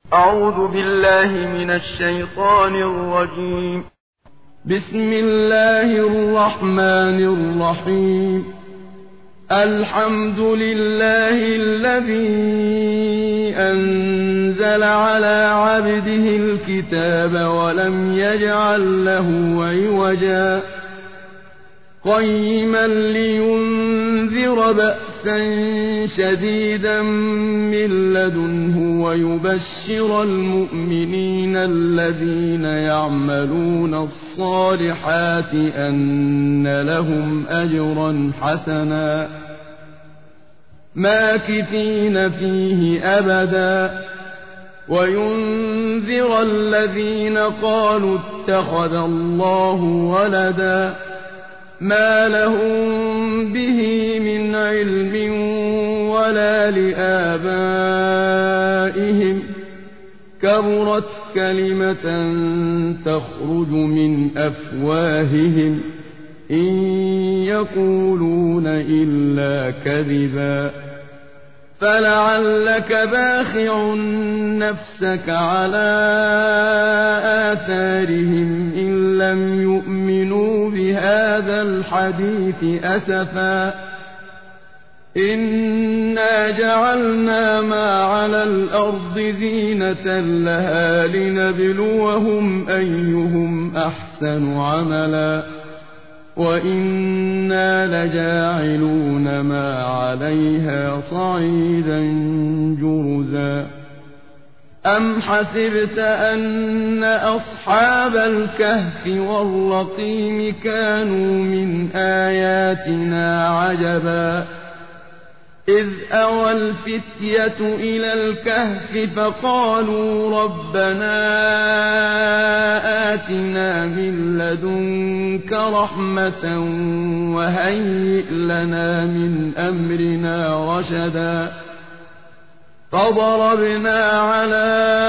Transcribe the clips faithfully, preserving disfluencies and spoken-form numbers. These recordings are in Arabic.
أعوذ بالله من الشيطان الرجيم. بسم الله الرحمن الرحيم. الحمد لله الذي أنزل على عبده الكتاب ولم يجعل له عوجا قيما لينذر بأسا شديدا من لدنه ويبشر المؤمنين الذين يعملون الصالحات أن لهم أجرا حسنا ماكثين فيه أبدا وينذر الذين قالوا اتخذ الله ولدا ما لهم به من علم ولا لآبائهم كبرت كلمة تخرج من أفواههم إن يقولون إلا كذبا فلعلك باخع نفسك على آثارهم إن لم يؤمنوا بهذا الحديث أسفا إنا جعلنا ما على الأرض زينة لها لنبلوهم أيهم أحسن عملا وإنا لجاعلون ما عليها صعيدا جرزا أم حسبت أن أصحاب الكهف والرقيم كانوا من آياتنا عجبا إذ أوى الفتية إلى الكهف فقالوا ربنا آتنا من لدنك رحمة وهيئ لنا من أمرنا رشدا فضربنا على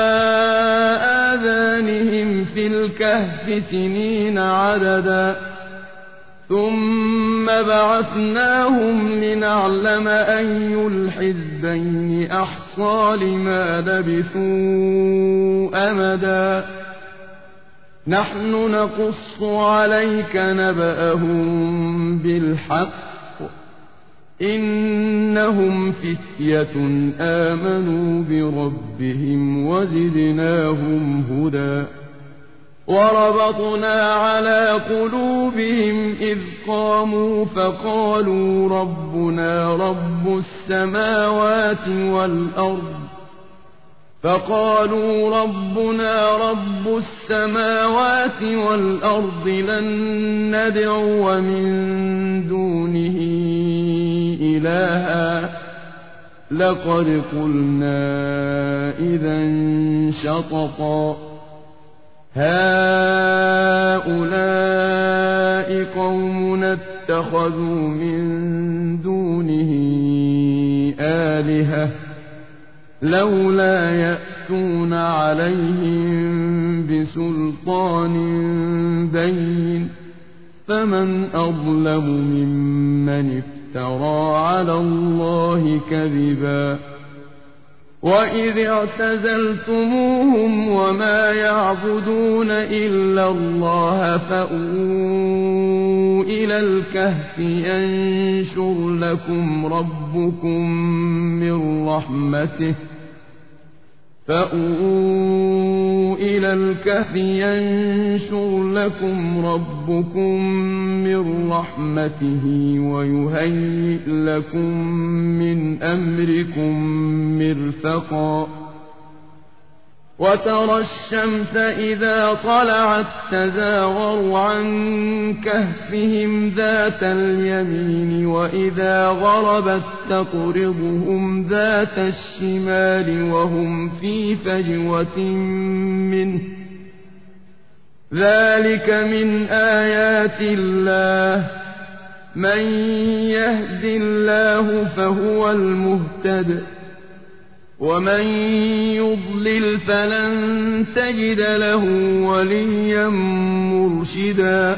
آذانهم في الكهف سنين عددا ثم بعثناهم لنعلم أي الحزبين أحصى لما لبثوا أمدا نحن نقص عليك نبأهم بالحق إنهم فتية آمنوا بربهم وزدناهم هدى وربطنا على قلوبهم إذ قاموا فقالوا ربنا رب السماوات والأرض فقالوا ربنا رب السماوات والأرض لن ندعو من دونه إلها لقد قلنا إذا شططا هؤلاء قوم اتخذوا من دونه آلهة لولا يأتون عليهم بسلطان بين فمن أظلم ممن افترى على الله كذبا وإذ اعتزلتموهم وما يعبدون إلا الله فأووا إلى الكهف ينشر لكم ربكم من رحمته فأووا إلى الكهف ينشر لكم ربكم من رحمته ويهيئ لكم من أمركم مرفقا وترى الشمس إذا طلعت تزاور عن كهفهم ذات اليمين وإذا غربت تقرضهم ذات الشمال وهم في فجوة منه ذلك من آيات الله من يهد الله فهو المهتد ومن يضلل فلن تجد له وليا مرشدا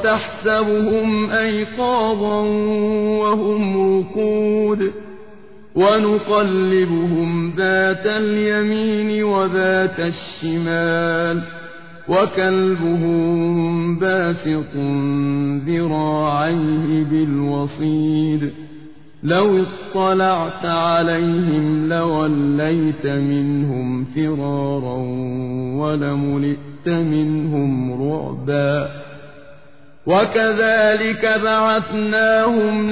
وتحسبهم أيقاظا وهم رقود ونقلبهم ذات اليمين وذات الشمال وكلبهم باسط ذراعيه بالوصيد لو اطلعت عليهم لوليت منهم فرارا ولملئت منهم رعبا وكذلك بعثناهم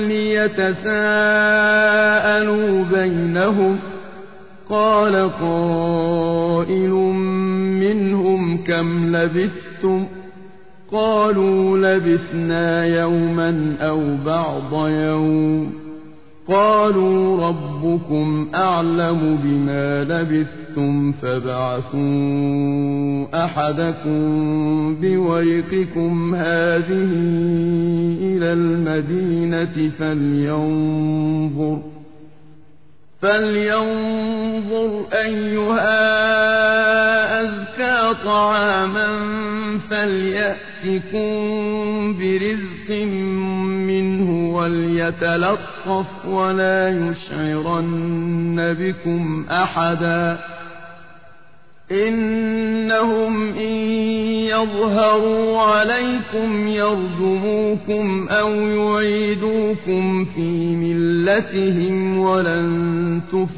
ليتساءلوا بينهم قال قائل منهم كم لبثتم قالوا لبثنا يوما أو بعض يوم قالوا ربكم أعلم بما لبثتم فابعثوا أحدكم بورقكم هذه إلى المدينة فلينظر فلينظر أيها أزكى طعاما فليأتكم برزق منه وليتلطف ولا يشعرن بكم أحدا إنهم إن يظهروا عليكم يرجموكم أو يعيدوكم في ملتهم ولن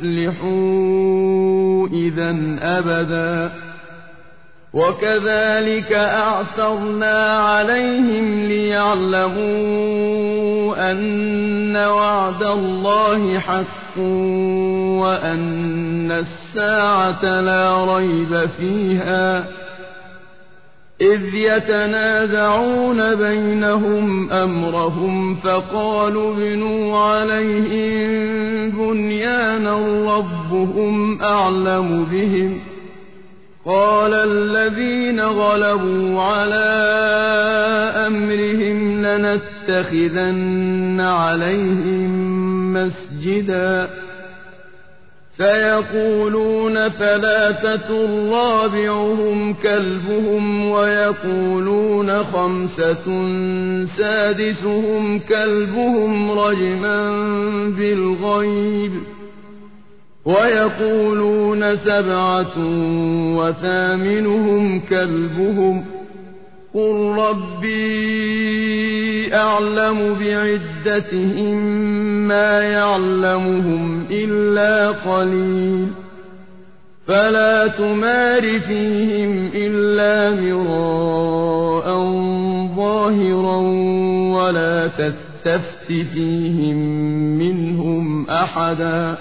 تفلحوا إذا أبدا وكذلك أعثرنا عليهم ليعلموا أن وعد الله حق وأن الساعة لا ريب فيها إذ يتنازعون بينهم أمرهم فقالوا ابنوا عليهم بنيانا ربهم أعلم بهم قال الذين غلبوا على أمرهم لنتخذن عليهم مسجدا سيقولون ثلاثة رابعهم كلبهم ويقولون خمسة سادسهم كلبهم رجما بالغيب ويقولون سبعة وثامنهم كلبهم قل ربي أعلم بعدتهم ما يعلمهم إلا قليل فلا تمار فيهم إلا مراء ظاهرا ولا تستفت فيهم منهم أحدا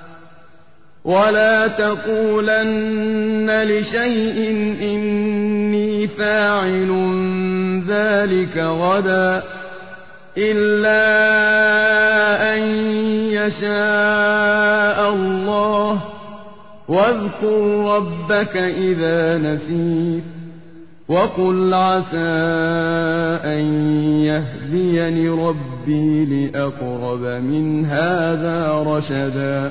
ولا تقولن لشيء إني فاعل ذلك غدا إلا أن يشاء الله واذكر ربك إذا نسيت وقل عسى أن يهديني ربي لأقرب من هذا رشدا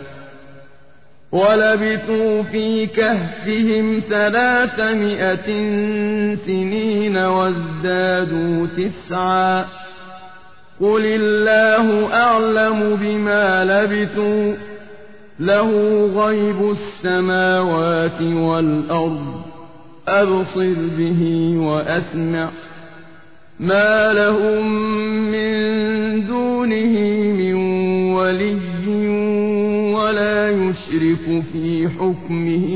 ولبثوا في كهفهم ثلاثمائة سنين وازدادوا تسعا قل الله أعلم بما لبثوا له غيب السماوات والأرض أبصر به وأسمع ما لهم من دونه من ولي ولا يشرك في حكمه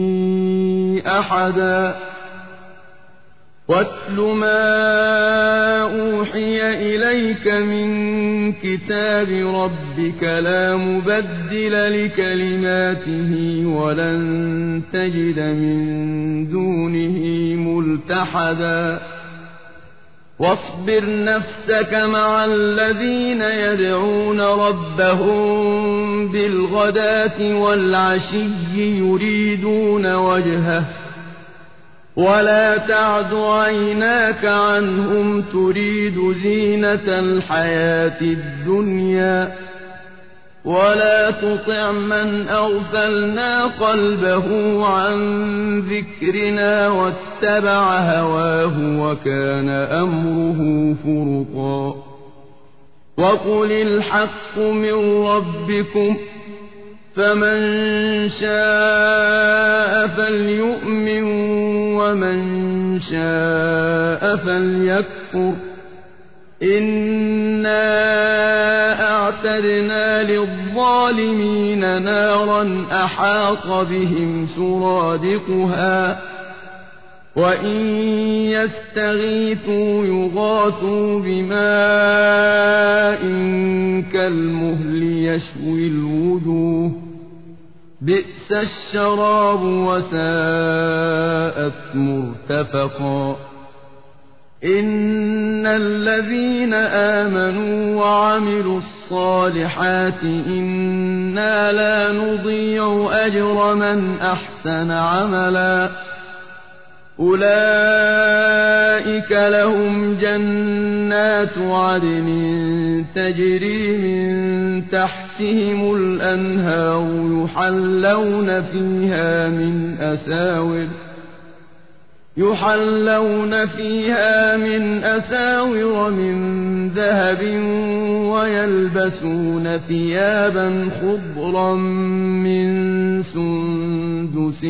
أحدا واتل ما أوحي إليك من كتاب ربك لا مبدل لكلماته ولن تجد من دونه ملتحدا واصبر نفسك مع الذين يدعون ربهم بالغداة والعشي يريدون وجهه ولا تعد عيناك عنهم تريد زينة الحياة الدنيا ولا تطع من أغفلنا قلبه عن ذكرنا واتبع هواه وكان أمره فرطا وقل الحق من ربكم فمن شاء فليؤمن ومن شاء فليكفر إنا أعتدنا للظالمين نارا أحاط بهم سرادقها وإن يستغيثوا يغاثوا بماء كالمهل يشوي الوجوه بئس الشراب وساءت مرتفقا إن الذين آمنوا وعملوا الصالحات إنا لا نضيع أجر من أحسن عملا أولئك لهم جنات عدن تجري من تحتهم الأنهار يحلون فيها من أساور يحلون فيها من أساور من ذهب ويلبسون ثيابا خضرا من سندس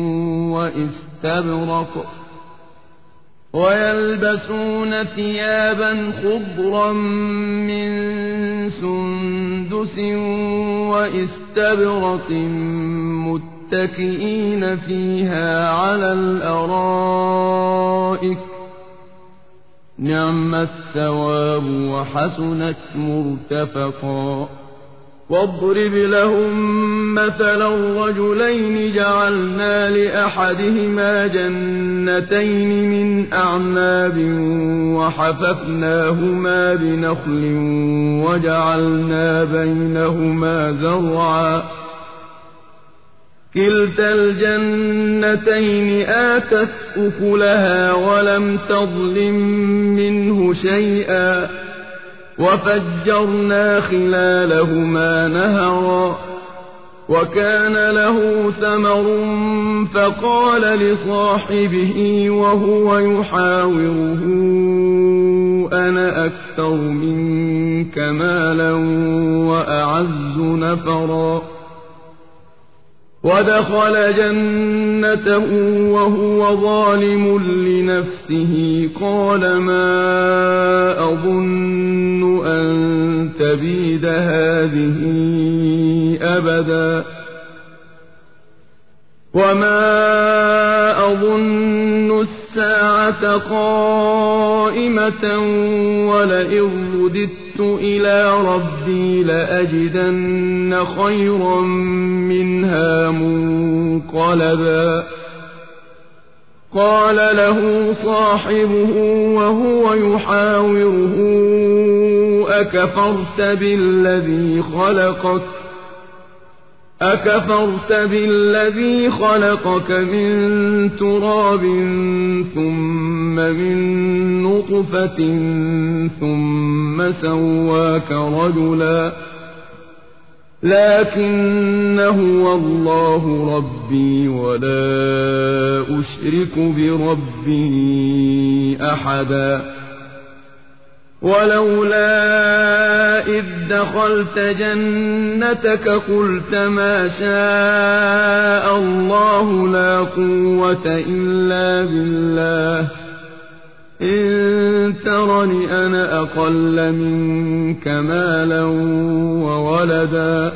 وإستبرق ويلبسون ثيابا خضرا من سندس وإستبرق متكئين فيها على الأرائك نعم الثواب وحسنت مرتفقا واضرب لهم مثلا الرجلين جعلنا لأحدهما جنتين من أعناب وحففناهما بنخل وجعلنا بينهما زرعا كلتا الجنتين آتت أكلها ولم تظلم منه شيئا وفجرنا خلالهما نهرا وكان له ثمر فقال لصاحبه وهو يحاوره أنا أكثر منك مالا وأعز نفرا ودخل جنته وهو ظالم لنفسه قال ما أظن أن تبيد هذه أبدا وما أظن الساعة قائمة ولئن رددت إلى ربي لأجدن خيرا منها منقلبا قال له صاحبه وهو يحاوره أكفرت بالذي خلقك أكفرت بالذي خلقك من تراب ثم من نطفة ثم سواك رجلا لكن هو الله ربي ولا أشرك بربي أحدا ولولا إذ دخلت جنتك قلت ما شاء الله لا قوة إلا بالله إن ترني أنا أقل منك مالا وولدا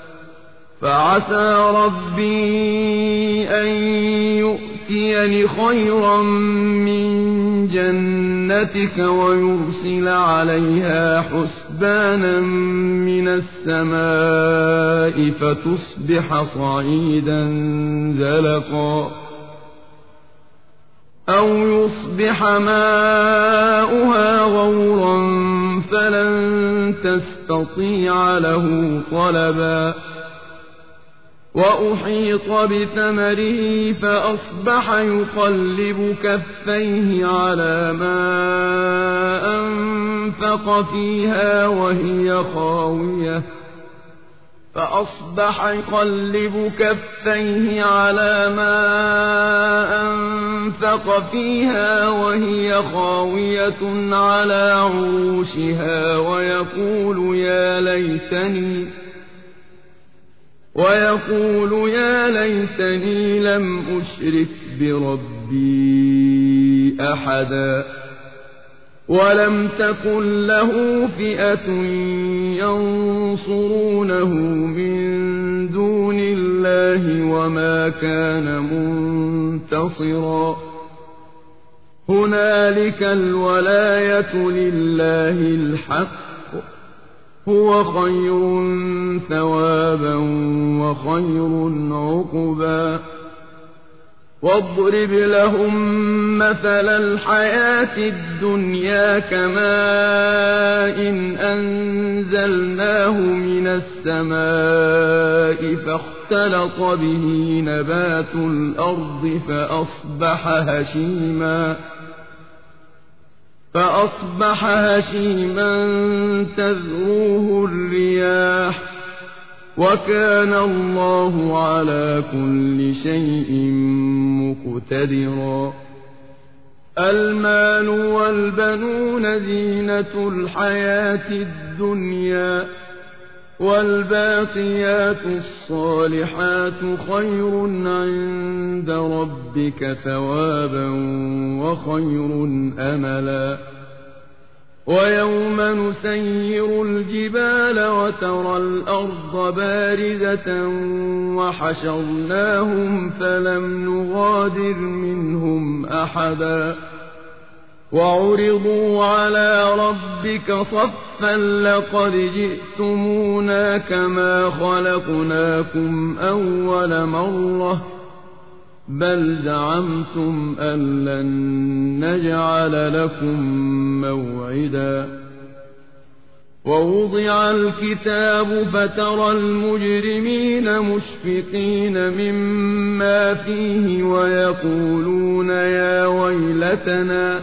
فعسى ربي أن يؤتيني خيرا من جنتك ويرسل عليها حسبانا من السماء فتصبح صعيدا زلقا أو يصبح ماؤها غورا فلن تستطيع له طلبا وأحيط بثمره فأصبح يقلب كفيه على ما أنفق فيها وهي خاوية فأصبح يقلب كفيه على ما أنفق فيها وهي خاوية على عروشها ويقول يا ليتني ويقول يا ليتني لم أشرك بربي أحدا ولم تكن له فئة ينصرونه من دون الله وما كان منتصرا هنالك الولاية لله الحق هو خير ثوابا وخير عقبا واضرب لهم مثل الحياة الدنيا كماء إن أنزلناه من السماء فاختلط به نبات الأرض فأصبح هشيما فأصبح هشيما تذروه الرياح وكان الله على كل شيء مقتدرا المال والبنون زينة الحياة الدنيا والباقيات الصالحات خير عند ربك ثوابا وخير أملا ويوم نسير الجبال وترى الأرض بارزة وحشرناهم فلم نغادر منهم أحدا وعرضوا على ربك صفا لقد جئتمونا كما خلقناكم أول مرة بل زعمتم أن لن نجعل لكم موعدا ووضع الكتاب فترى المجرمين مشفقين مما فيه ويقولون يا ويلتنا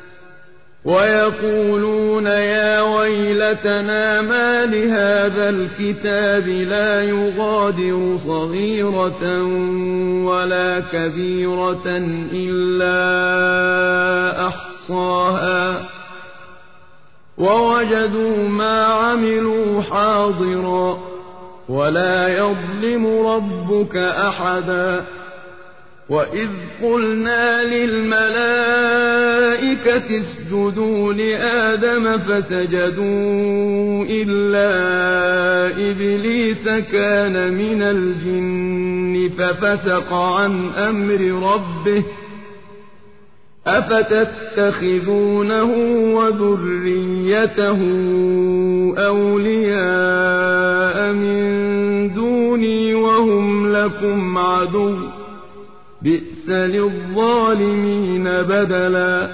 ويقولون يا ويلتنا ما لهذا الكتاب لا يغادر صغيرة ولا كبيرة إلا أحصاها ووجدوا ما عملوا حاضرا ولا يظلم ربك أحدا وإذ قلنا للملائكة اسجدوا لآدم فسجدوا إلا إبليس كان من الجن ففسق عن أمر ربه أفتتخذونه وذريته أولياء من دوني وهم لكم عدو بئس للظالمين بدلا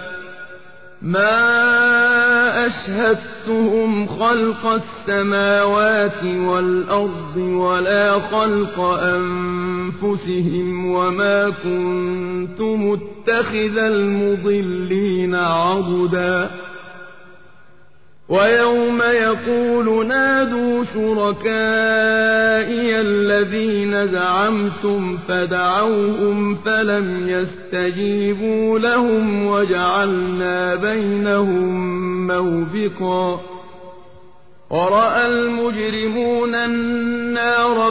ما أشهدتهم خلق السماوات والأرض ولا خلق أنفسهم وما كنت متخذ المضلين عضدا ويوم يقول نادوا شركائي الذين زعمتم فدعوهم فلم يستجيبوا لهم وجعلنا بينهم موبقا ورأى المجرمون النار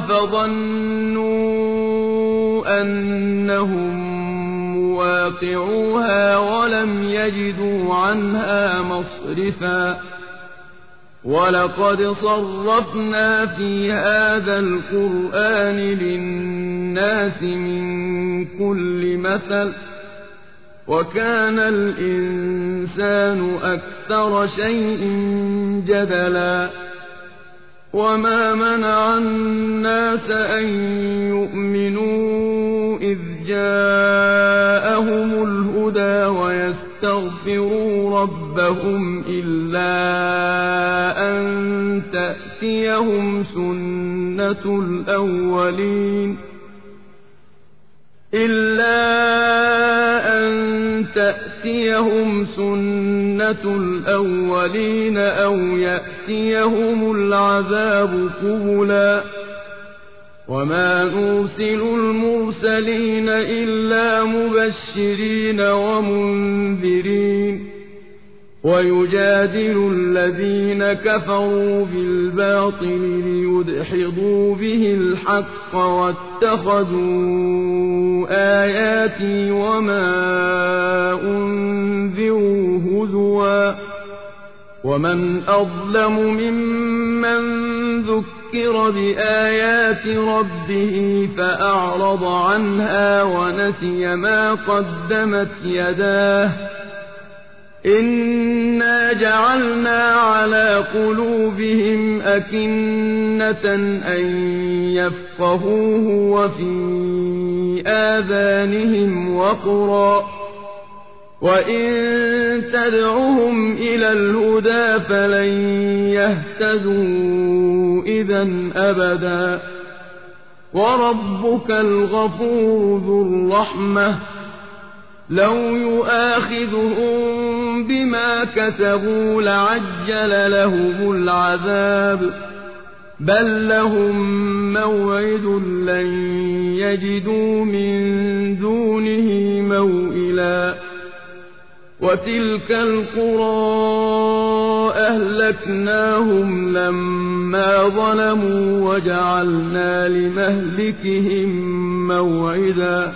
فظنوا أنهم مواقعوها ولم يجدوا عنها مصرفا ولقد صرفنا في هذا القرآن للناس من كل مثل وكان الإنسان أكثر شيء جدلا وما منع الناس أن يؤمنوا إذ جاءهم الهدى ويستغفروا ربهم إلا أن تأتيهم سنة الأولين إلا أن تأتيهم سنة الأولين أو يأتيهم العذاب قبلا وما نرسل المرسلين إلا مبشرين ومنذرين ويجادل الذين كفروا بالباطل ليدحضوا به الحق واتخذوا آياتي وما أنذروا هزوا ومن أظلم ممن ذكر بآيات ربه فأعرض عنها ونسي ما قدمت يداه إنا جعلنا على قلوبهم أكنة أن يفقهوه وفي آذانهم وقرا وإن تدعهم إلى الهدى فلن يهتدوا إذا أبدا وربك الغفور ذو الرحمة لو يؤاخذهم بما كسبوا لعجل لهم العذاب بل لهم موعد لن يجدوا من دونه موئلا وتلك القرى أهلكناهم لما ظلموا وجعلنا لمهلكهم موعدا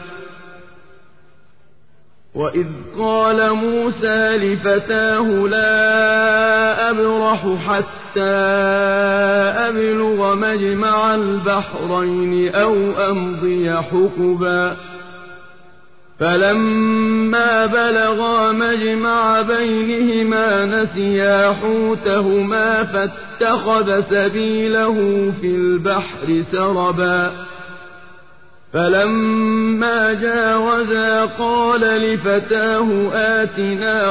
وإذ قال موسى لفتاه لا أبرح حتى أبلغ مجمع البحرين أو أمضي حقبا فلما بلغا مجمع بينهما نسيا حوتهما فاتخذ سبيله في البحر سربا فلما جاوزا قال لفتاه آتنا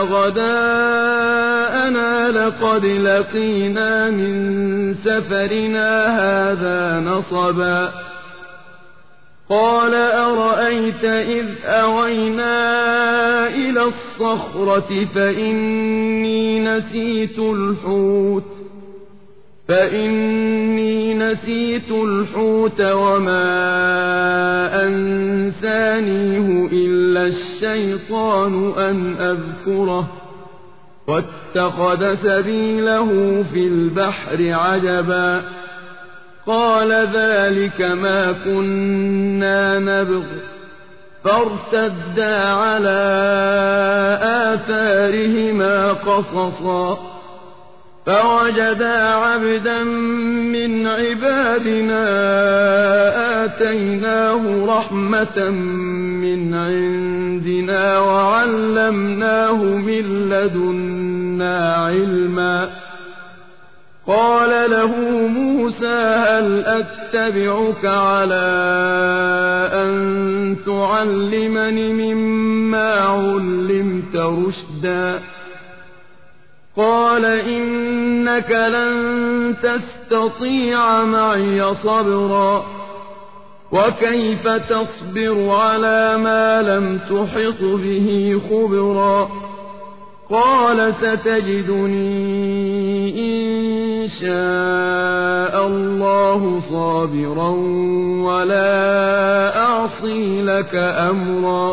غداءنا لقد لقينا من سفرنا هذا نصبا قال أرأيت إذ أوينا إلى الصخرة فإني نسيت الحوت فإني نسيت الحوت وما أنسانيه إلا الشيطان أن أذكره واتخذ سبيله في البحر عجبا قال ذلك ما كنا نبغ فارتدا على آثارهما قصصا فوجدا عبدا من عبادنا آتيناه رحمة من عندنا وعلمناه من لدنا علما قال له موسى هل أتبعك على أن تعلمني مما علمت رشدا قال إنك لن تستطيع معي صبرا وكيف تصبر على ما لم تحط به خبرا قال ستجدني إن شاء الله صابرا ولا أعصي لك أمرا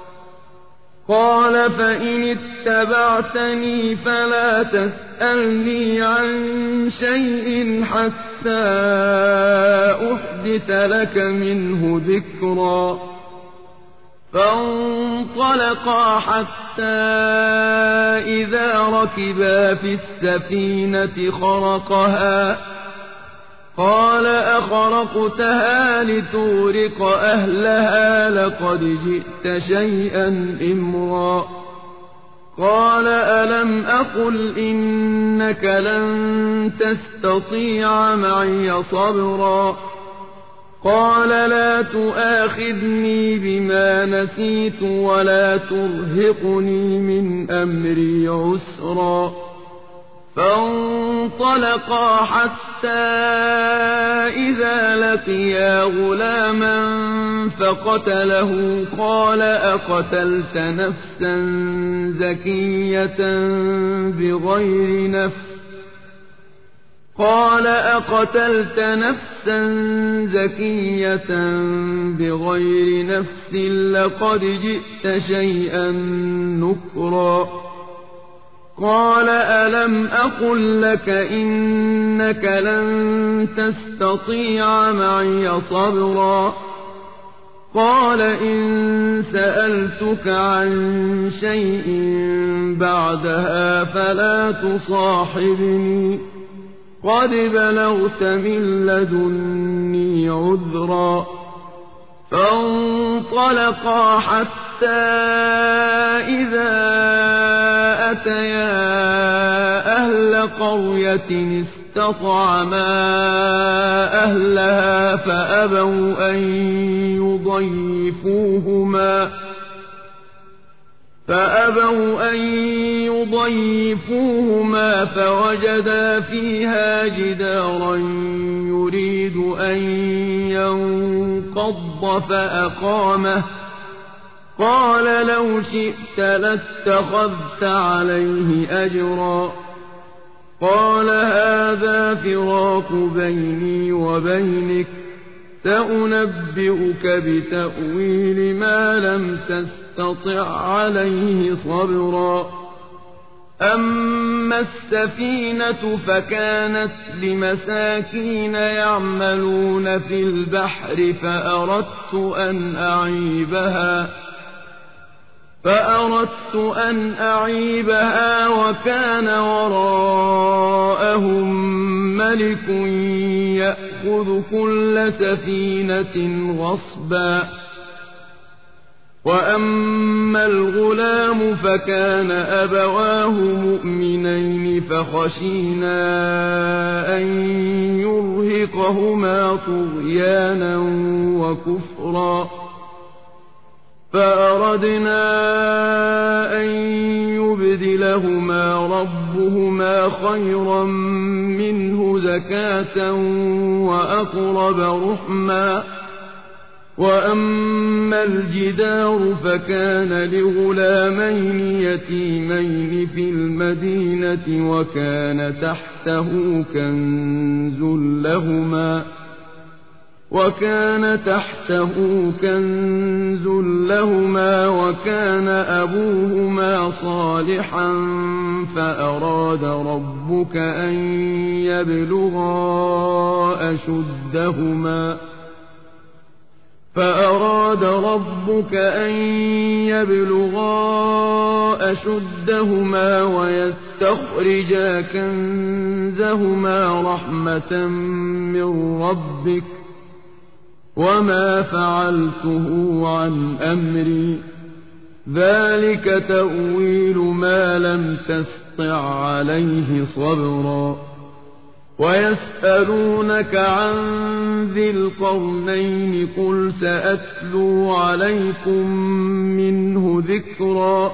قال فإن اتبعتني فلا تسألني عن شيء حتى أحدث لك منه ذكرا فانطلقا حتى إذا ركبا في السفينة خرقها قال أخرقتها لتغرق أهلها لقد جئت شيئا إمرا قال ألم أقل إنك لن تستطيع معي صبرا قال لا تؤاخذني بما نسيت ولا ترهقني من أمري عسرا فانطلقا حتى إذا لقيا غلاما فقتله قال أقتلت نفسا زكية بغير نفس قال أقتلت نفسا زكية بغير نفس لقد جئت شيئا نكرا قال ألم أقل لك إنك لن تستطيع معي صبرا قال إن سألتك عن شيء بعدها فلا تصاحبني قد بلغت من لدني عذرا فانطلقا حتى إذا أتيا أهل قرية استطعما أهلها فأبوا أن يضيفوهما فأبوا أن يضيفوهما فوجدا فيها جدارا يريد أن ينقض فأقامه قال لو شئت لاتخذت عليه أجرا قال هذا فراق بيني وبينك سأنبئك بتأويل ما لم تستطع عليه صبرا أما السفينة فكانت لمساكين يعملون في البحر فأردت أن أعيبها فأردت أن أعيبها وكان وراءهم ملك يأخذ كل سفينة غصبا وأما الغلام فكان أبواه مؤمنين فخشينا أن يرهقهما طغيانا وكفرا فأردنا أن يبدلهما ربهما خيرا منه زكاة وأقرب رحما وأما الجدار فكان لغلامين يتيمين في المدينة وكان تحته كنز لهما وكان تحته كنز لهما وكان أبوهما صالحا فأراد ربك أن يبلغا أشدهما فأراد ربك أن يبلغا أشدهما ويستخرجا كنزهما رحمة من ربك وما فعلته عن أمري ذلك تأويل ما لم تسطع عليه صبرا ويسألونك عن ذي القرنين قل سأتلو عليكم منه ذكرا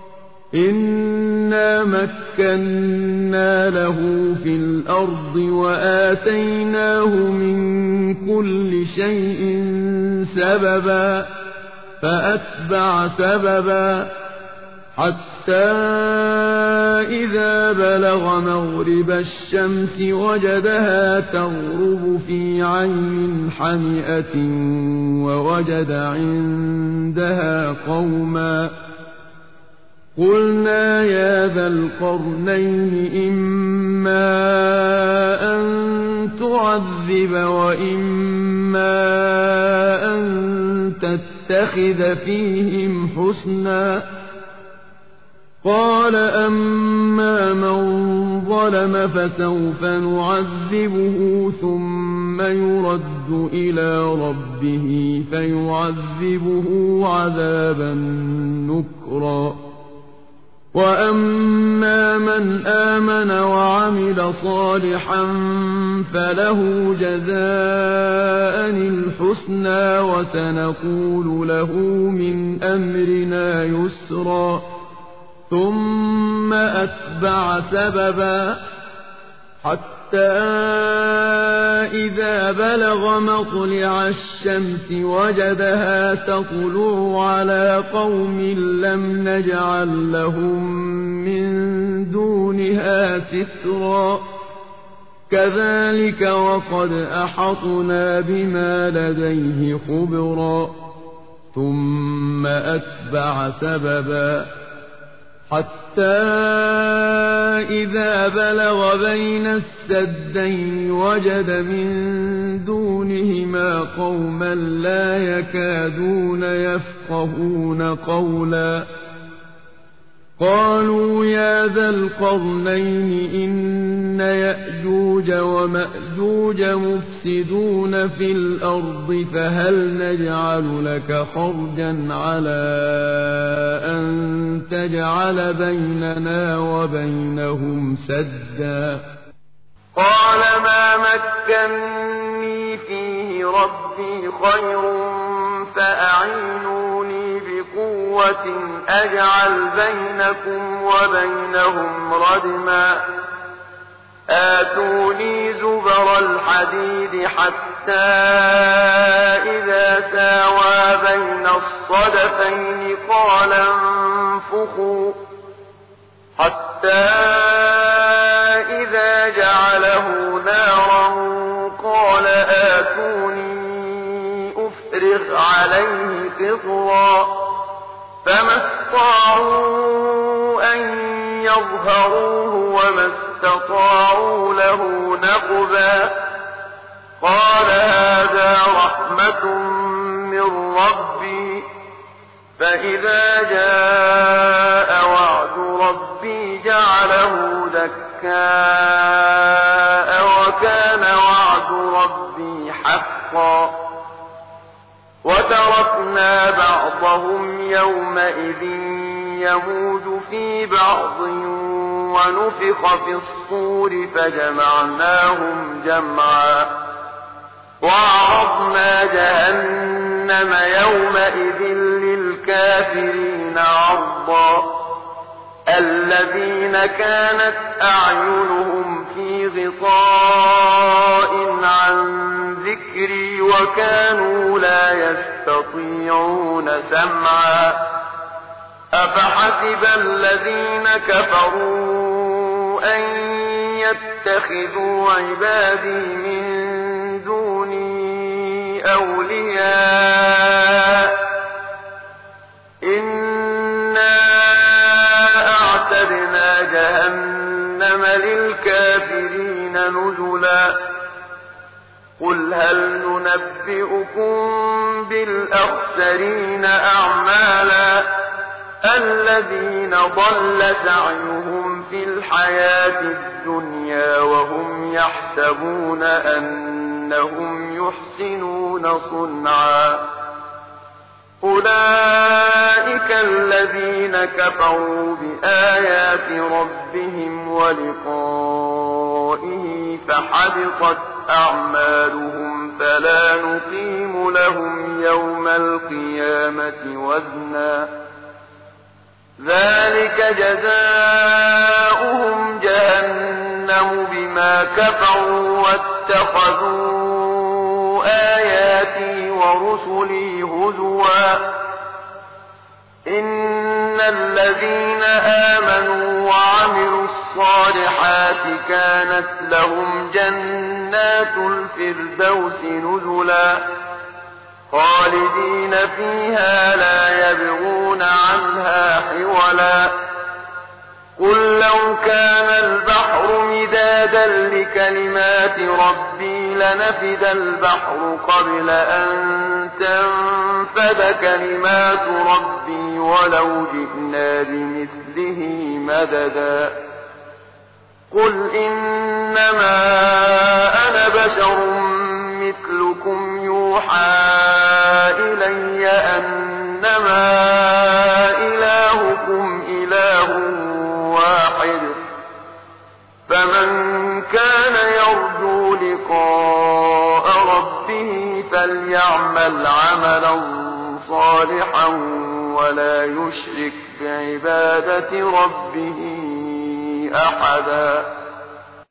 إنا مكنا له في الأرض وآتيناه من كل شيء سببا فأتبع سببا حتى إذا بلغ مغرب الشمس وجدها تغرب في عين حمئة ووجد عندها قوما قلنا يا ذا القرنين إما أن تعذب وإما أن تتخذ فيهم حسنا قال أما من ظلم فسوف نعذبه ثم يرد إلى ربه فيعذبه عذابا نكرا وأما من آمن وعمل صالحا فله جزاء الحسنى وسنقول له من أمرنا يسرا ثم أتبع سببا حتى إذا بلغ مطلع الشمس وجدها تطلع على قوم لم نجعل لهم من دونها سترا كذلك وقد أحطنا بما لديه خبرا ثم أتبع سببا حتى إذا بلغ بين السدين وجد من دونهما قوما لا يكادون يفقهون قولا قالوا يا ذا القرنين إن يأجوج ومأجوج مفسدون في الأرض فهل نجعل لك خرجا على أن تجعل بيننا وبينهم سدا قال ما مكنني فيه ربي خير فأعينوني بقوة أجعل بينكم وبينهم ردما آتوني زبر الحديد حتى إذا ساوى بين الصدفين قال انفخوا حتى إذا جعله نارا قال آتوني أفرغ عليه قطرا فما استطاعوا أن يظهروه وما استطاعوا له نقبا قال هذا رحمة من ربي فإذا جاء وعد ربي جعله دكاء وكان وعد ربي حقا وتركنا بعضهم يومئذ يموج في بعض ونفخ في الصور فجمعناهم جمعا وعرضنا جهنم يومئذ للكافرين عرضا الذين كانت أعينهم في غطاء عن ذكري وكانوا لا يستطيعون سمعا أفحسب الذين كفروا أن يتخذوا عبادي من دوني أولياء إنا أعتدنا جهنم للكافرين نزلا قل هل ننبئكم بالأخسرين أعمالا الذين ضل سعيهم في الحياة الدنيا وهم يحسبون أنهم يحسنون صنعا أولئك الذين كفروا بآيات ربهم ولقائه فحبطت أعمالهم فلا نقيم لهم يوم القيامة وزنا ذلك جزاؤهم جهنم بما كفروا واتخذوا آياتي ورسلي هزوا إن الذين آمنوا وعملوا الصالحات كانت لهم جنات الفردوس نزلا خالدين فيها لا يبغون عنها حولا قل لو كان البحر مدادا لكلمات ربي لنفد البحر قبل أن تنفد كلمات ربي ولو جئنا بمثله مددا قل إنما أنا بشر مثلكم يوحى إلي أنما إلهكم إله واحد فمن كان يرجو لقاء ربه فليعمل عملا صالحا ولا يشرك بعبادة ربه أحدا